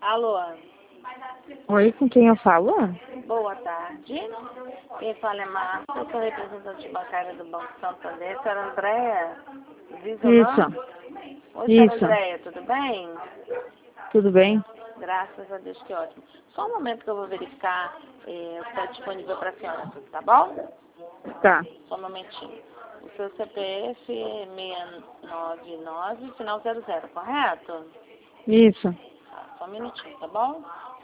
Alô, Oi, com quem eu falo? boa tarde. Quem fala é Marta, eu sou representante bancária do Banco Santander. Senhora Andréia Visolano? Oi, senhora Isso. Andréia, tudo bem? Tudo bem? Graças a Deus, que ótimo. Só um momento que eu vou verificar o que está disponível para a senhora, tá bom? Tá. Só um momentinho. O seu CPF é 699, final 00, correto? Isso. Tá, só um minutinho, tá bom?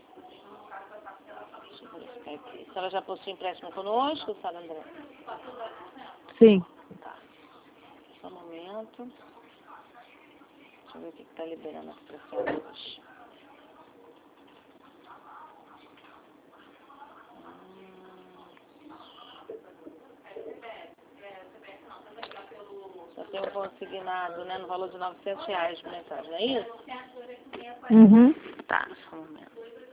Deixa eu verificar aqui. A senhora já possui empréstimo conosco, senhora André? Sim. Tá. Só um momento. Deixa eu ver o que está liberando aqui para a senhora hoje. Já tem um consignado, né, no valor de R$ 900 por mensagem, não é isso? Uhum. Tá, só um momento.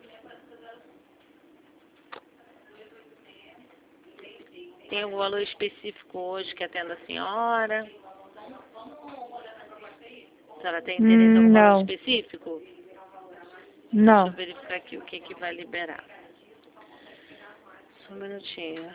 Tem algum valor específico hoje que atenda a senhora? A senhora tem interesse em algum valor Não. específico? Deixa Não. eu verificar aqui o que vai liberar. Só um minutinho.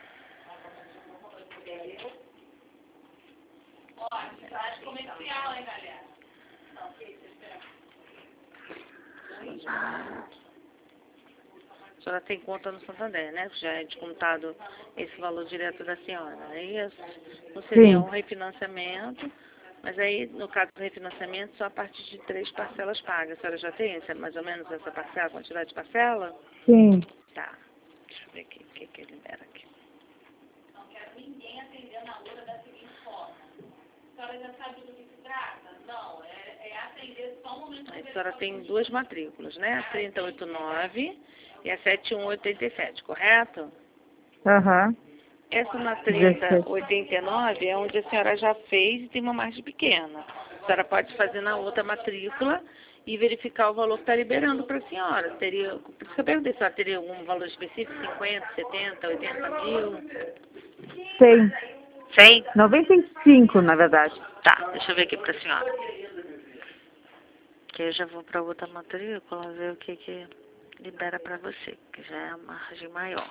A senhora tem conta no Santander, né? Já é descontado esse valor direto da senhora, não é isso? Não seria Sim. um refinanciamento, mas aí, no caso do refinanciamento, só a partir de 3 parcelas pagas. A senhora já tem mais ou menos essa parcela, quantidade de parcela? Sim. Tá. Deixa eu ver aqui o que ele libera aqui. Não quero ninguém atendendo a outra da seguinte forma. A senhora já sabe do que se trata? Não, é atender só um momento. A senhora tem duas matrículas, né? A 3089 e a 7187, correto? Aham. Essa na 16. 3089 é onde a senhora já fez e tem uma margem pequena. A senhora pode fazer na outra matrícula e verificar o valor que está liberando para a senhora. Teria, por isso que eu perguntei se ela teria algum valor específico, 50, 70, 80 mil. 100. 100? 95, na verdade. Tá, deixa eu ver aqui para a senhora. Que eu já vou para outra matrícula ver o que libera para você, que já é a margem maior.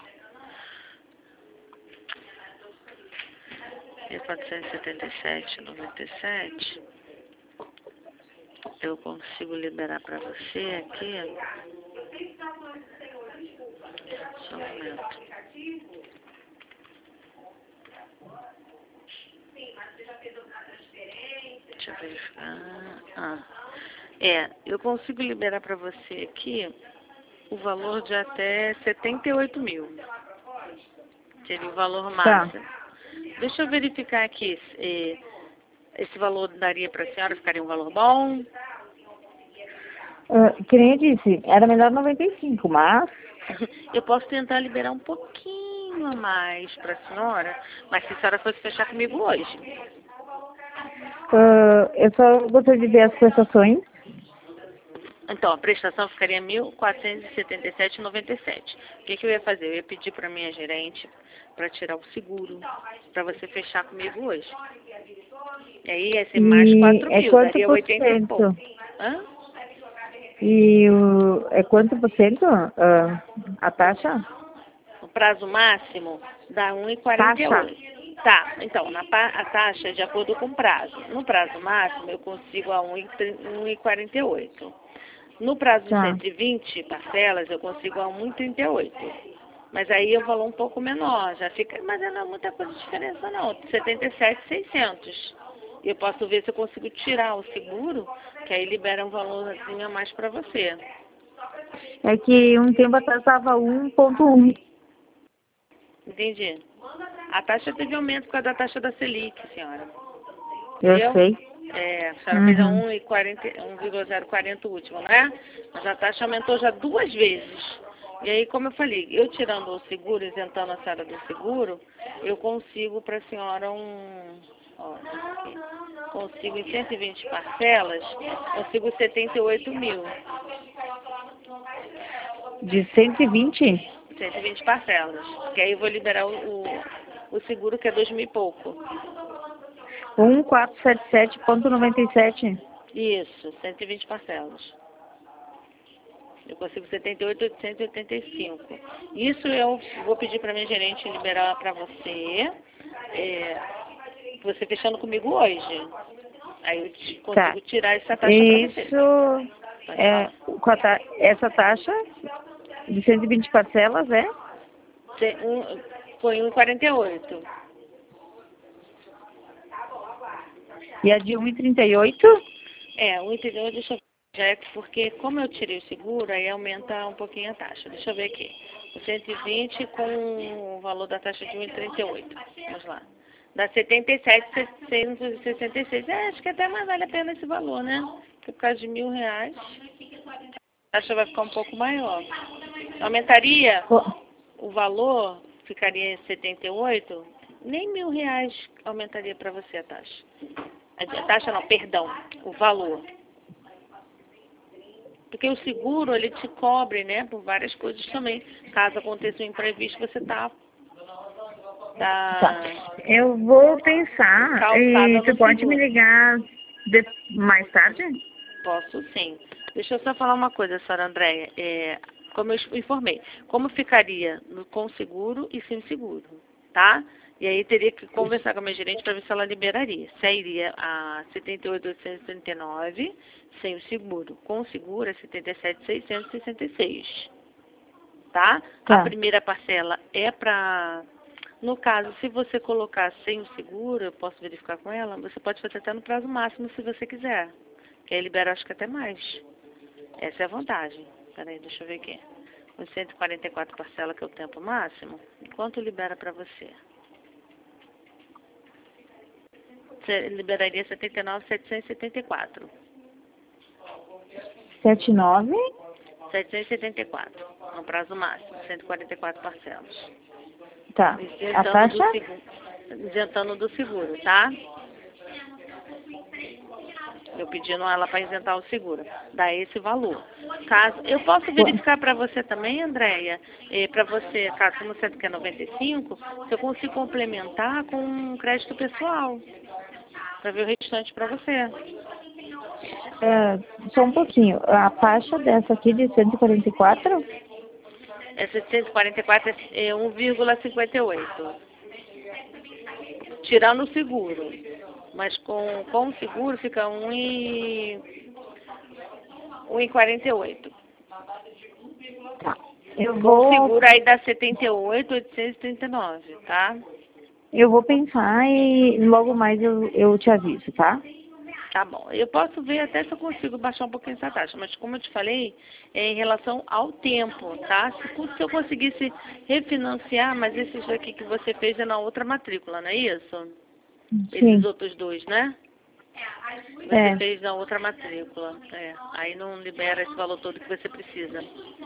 1477,97. Eu consigo liberar para você aqui. Só um momento. Deixa eu verificar. Eu consigo liberar para você aqui o valor de até 78 mil. Seria o valor máximo. Deixa eu verificar aqui. Esse valor daria para a senhora? Ficaria um valor bom? Que nem eu disse, era melhor 95, mas... Eu posso tentar liberar um pouquinho a mais para a senhora, mas se a senhora fosse fechar comigo hoje. Eu só gostaria de ver as prestações. Então, a prestação ficaria R$ 1.477,97. O que eu ia fazer? Eu ia pedir para a minha gerente para tirar o seguro, para você fechar comigo hoje. E aí ia ser mais 4 É mil, quanto daria por 80 e pouco. cento? Hã? É quanto por cento a taxa? O prazo máximo dá Taxa? 1,48. Tá, então, a taxa é de acordo com o prazo. No prazo máximo, eu consigo a 1,48. No prazo de Tá. 120 parcelas, eu consigo a 1,38. Mas aí é um valor um pouco menor, já fica, mas não é muita coisa de diferença não, 77,600. Eu posso ver se eu consigo tirar o seguro, que aí libera um valorzinho a mais para você. É que um tempo atrás estava 1,1. Entendi. A taxa teve aumento por causa da taxa da Selic, senhora. Eu Entendeu? sei. A senhora fez a Uhum. 1,040 o último, né? Mas a taxa aumentou já 2 vezes. E aí, como eu falei, eu tirando o seguro, isentando a senhora do seguro, eu consigo para a senhora consigo em 120 parcelas, consigo 78 mil. De 120? 120 parcelas. Que aí eu vou liberar o seguro, que é 2 mil e pouco. 1477,97. Isso, 120 parcelas. Eu consigo 78.885. Isso eu vou pedir para minha gerente liberar para você. Você fechando comigo hoje. Aí eu consigo tirar essa taxa para você. Isso, essa taxa de 120 parcelas Foi 1,48. E a de 1,38? 1,38, deixa eu ver. Já é porque, como eu tirei o seguro, aí aumenta um pouquinho a taxa. Deixa eu ver aqui. O 120 com o valor da taxa de 1,38. Vamos lá. Dá 77.666. Acho que até mais vale a pena esse valor, né? Porque por causa de R$1.000, a taxa vai ficar um pouco maior. Aumentaria o valor, ficaria em 78, nem R$1.000 aumentaria para você a taxa. A taxa não, perdão, o valor. Porque o seguro, ele te cobre, né, por várias coisas também. Caso aconteça um imprevisto, você tá. Eu vou pensar e você pode seguro. me ligar mais tarde? Posso sim. Deixa eu só falar uma coisa, senhora Andréia. Como eu informei, como ficaria com seguro e sem seguro, tá? E aí teria que conversar com a minha gerente para ver se ela liberaria. Sairia a 78.839 sem o seguro. Com o seguro é 77.666, tá? A primeira parcela é para... No caso, se você colocar sem o seguro, eu posso verificar com ela, você pode fazer até no prazo máximo se você quiser. Que aí libera, acho que até mais. Essa é a vantagem. Peraí, deixa eu ver aqui. Os 144 parcelas, que é o tempo máximo, quanto libera para você? Você liberaria 79.774. 79? 774. No prazo máximo, 144 parcelas. Tá. A taxa? Isentando do seguro, tá? Eu pedindo ela para isentar o seguro. Dá esse valor. Caso, eu posso verificar para você também, Andréia, para você, caso você quer 95, se eu consigo complementar com um crédito pessoal. Para ver o restante para você. Só um pouquinho. A taxa dessa aqui de 144? Essa de 144 é 1,58. Tirando o seguro. Mas com o seguro fica 1,48. Tá. Com o seguro aí dá 78.839, tá? Eu vou pensar e logo mais eu te aviso, tá? Tá bom. Eu posso ver até se eu consigo baixar um pouquinho essa taxa, mas como eu te falei, é em relação ao tempo, tá? Se eu conseguisse refinanciar, mas esses daqui que você fez é na outra matrícula, não é isso? Sim. Esses outros dois, né? Você fez na outra matrícula. Aí não libera esse valor todo que você precisa.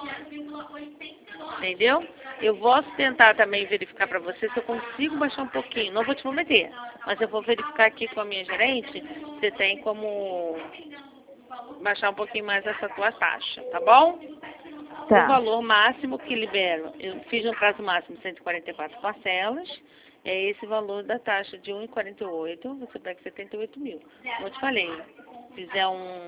Entendeu? Eu posso tentar também verificar para você se eu consigo baixar um pouquinho. Não vou te prometer, mas eu vou verificar aqui com a minha gerente se tem como baixar um pouquinho mais essa tua taxa, tá bom? Tá. O valor máximo que libero, eu fiz no prazo máximo 144 parcelas. É esse valor da taxa de 1,48, você pega 78 mil. Como eu te falei, fizer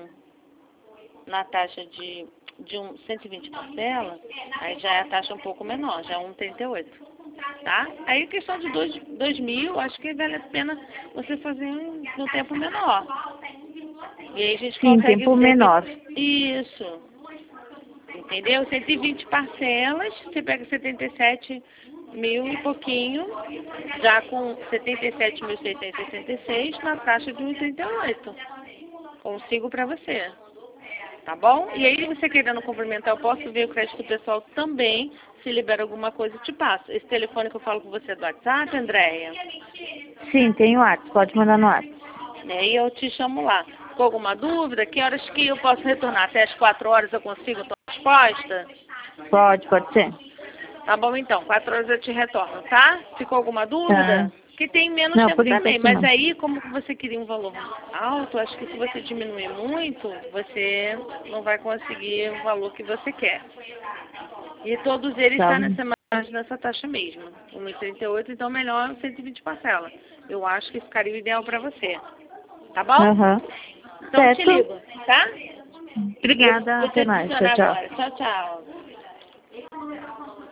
na taxa de 120 parcelas, aí já é a taxa um pouco menor, já é 1,38. Tá? Aí questão de 2 mil, acho que vale a pena você fazer no tempo menor. E aí a gente consegue... tempo menor. Isso. Entendeu? 120 parcelas, você pega 77 mil e pouquinho, já com 77.666 na taxa de 1,38. Consigo para você. Tá bom? E aí, você querendo complementar, eu posso ver o crédito pessoal também. Se libera alguma coisa, eu te passo. Esse telefone que eu falo com você é do WhatsApp, Andréia? Sim, tem o WhatsApp. Pode mandar no WhatsApp. E aí eu te chamo lá. Ficou alguma dúvida? Que horas que eu posso retornar? Até as 4 horas eu consigo a tua resposta? Pode ser. Tá bom, então. 4 horas eu te retorno, tá? Ficou alguma dúvida? Que tem menos tempo também. Mas aí, como você queria um valor alto, acho que se você diminuir muito, você não vai conseguir o valor que você quer. E todos eles estão nessa taxa mesmo. 1,38, então melhor 120 parcelas. Eu acho que ficaria o ideal para você. Tá bom? Então eu te ligo, tá? Obrigada, Vou te até mais. Tchau, adicionar tchau. agora. Tchau, tchau.